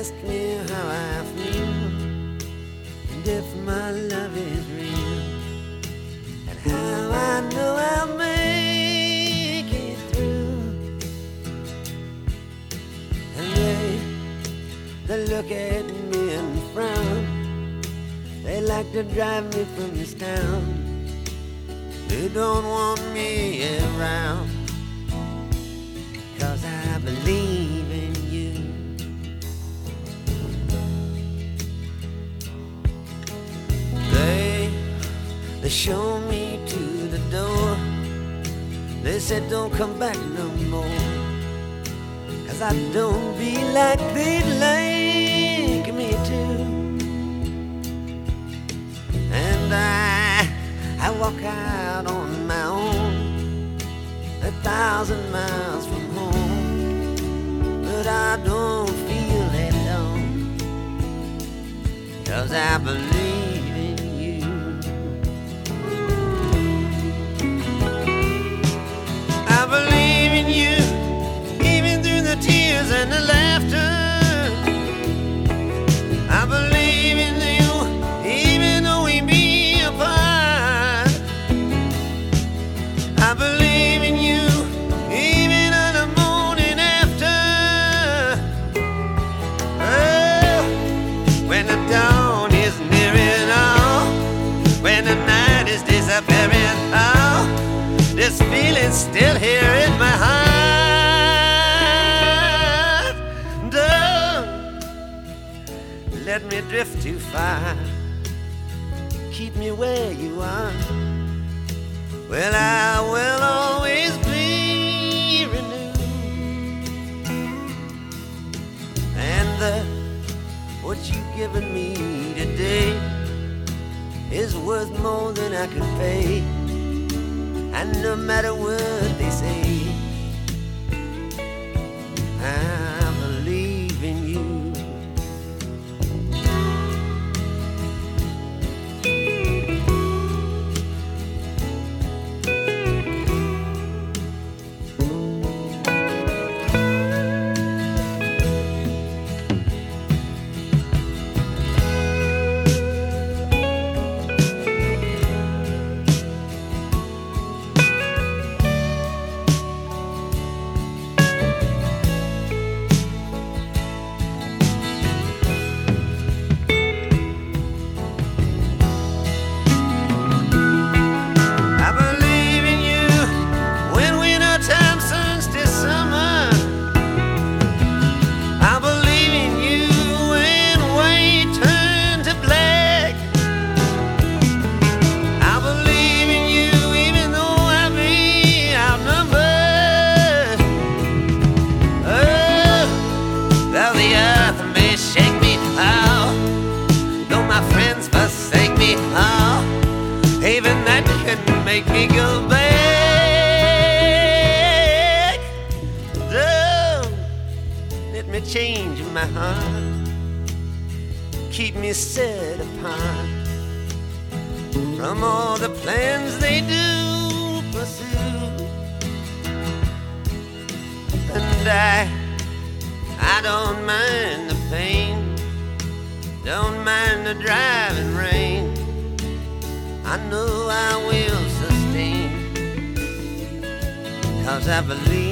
Ask me how I feel and if my love is real, and how I know I'll make it through. And they look at me and frown. They like to drive me from this town. They don't want me around, 'cause I believe in you. They show me to the door. They said don't come back no more, 'cause I don't be like they'd like me to. And I walk out on my own, 1,000 miles from home, but I don't feel alone, 'cause I believe in you. I believe in you, even through the tears and the laughter. I believe in you, even though we be apart. I believe in you, even on the morning after. Oh, when the dawn is nearing, oh, when the night is disappearing, oh, this feeling's still here in my heart. Don't let me drift too far. Keep me where you are. Well, I will always be renewed. And what you've given me today is worth more than I could pay. And no matter what they say, I believe in you. Even that couldn't make me go back. Don't let me change my heart. Keep me set apart from all the plans they do pursue. And I don't mind the pain, don't mind the driving rain. I know I will sustain, 'cause I believe